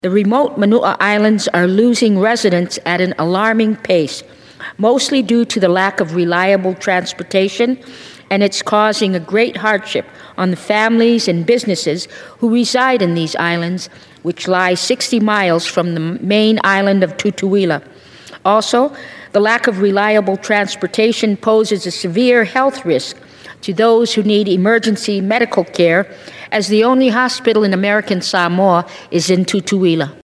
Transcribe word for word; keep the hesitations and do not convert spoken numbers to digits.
The remote Manua Islands are losing residents at an alarming pace, mostly due to the lack of reliable transportation, and it's causing a great hardship on the families and businesses who reside in these islands, which lie sixty miles from the main island of Tutuila. Also, the lack of reliable transportation poses a severe health risk to those who need emergency medical care, as the only hospital in American Samoa is in Tutuila.